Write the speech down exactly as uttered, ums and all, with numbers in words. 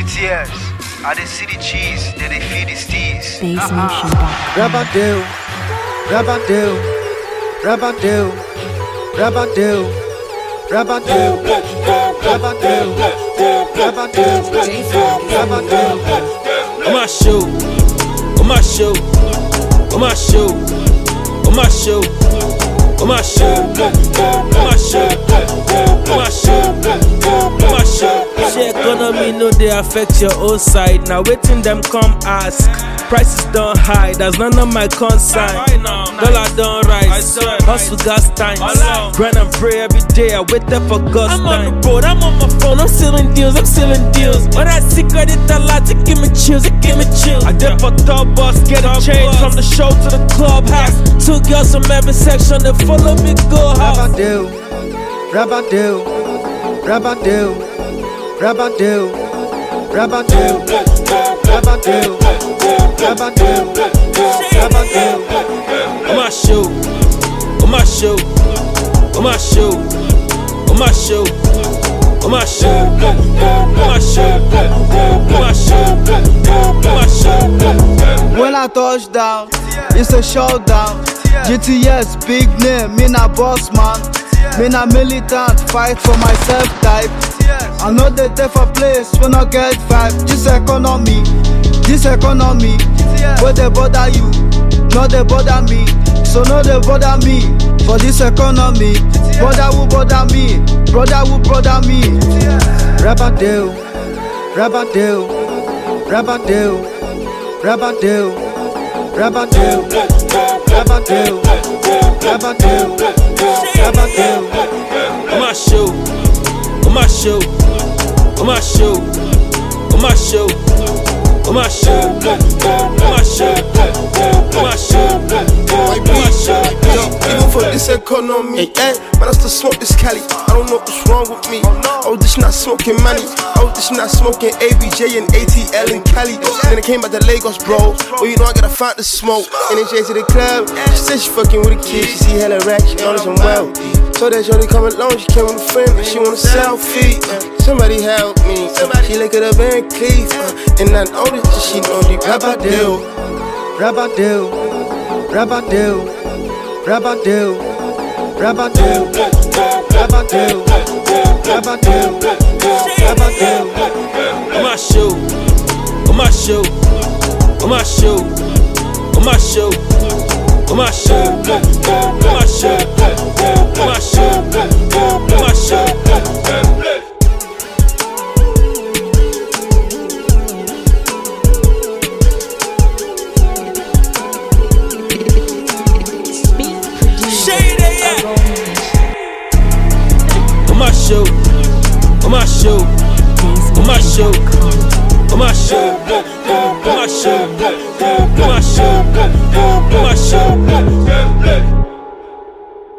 T S, I did see the cheese, then they feed the steez. Rabadoo, Rabadoo, Rabadoo, Rabadoo, Rabadoo, Rabadoo, Rabadoo, Rabadoo. On my shoe, on my shoe, on my shoe, on my shoe, on my shoe, on my shoe, on my shoe, on my shoe. Share economy no dey affect your own side. Now waiting them come ask. Prices don't high, that's none of my concern. Dollar don't rise, hustle gas time. Grind and pray every day, I wait there for God's time. I'm on the road, I'm on my phone, I'm selling deals, I'm selling deals. When I see credit a lot, it give me chills, it give me chills. I did for top bus, get a change from the show to the clubhouse. Two girls from every section, they follow me, go house. Rabadoo, Rabadoo, Rabadoo, Rabadoo, Rabadoo, Rabadoo, Rabadoo, Rabadoo. On my shoe, on my shoe, on my shoe, on my shoe, on my shoe, on my shoe, on my shoe, on my shoe. When I touch down, it's a showdown. G T S, big name, me na boss man. Me na militant, fight for myself type. I know they take for place, we not get vibe. This economy, this economy, where they bother you, no they bother me. So no they bother me, for this economy. Brother will bother me, brother will bother me. Rabadoo, Rabadoo, Rabadoo, Rabadoo, Rabadoo, Rabadoo, Rabadoo, Rabadoo. On my shoe, on my shoe, on my shoe, on my shoe, on my shoe, on my shoe, on my shoe, on my shoe. Even for this economy, hey, man, I still smoke this Cali. I don't know what's wrong with me. Oh, this not smoking money. Oh, this not smoking A B J and A T L and Cali. Then it came back to Lagos, bro. Well, you know I gotta find the smoke. And then she to the club. She said she fucking with a kid. She see hella racks, she honest and wealthy. So that shorty come along, she came with a friend and she want a selfie. Uh, somebody help me. Uh, she lick it up and cleave. Uh, and I know that she know the Rabadoo, Rabadoo, Rabadoo, Rabadoo, Rabadoo, Rabadoo, Rabadoo, Rabadoo. On my shoe, on my shoe, on my shoe, on my shoe, on my shoe, on my shoe, on my shoe, on my shoe. On my shoe, on my shoe, on my shoe, on my shoe.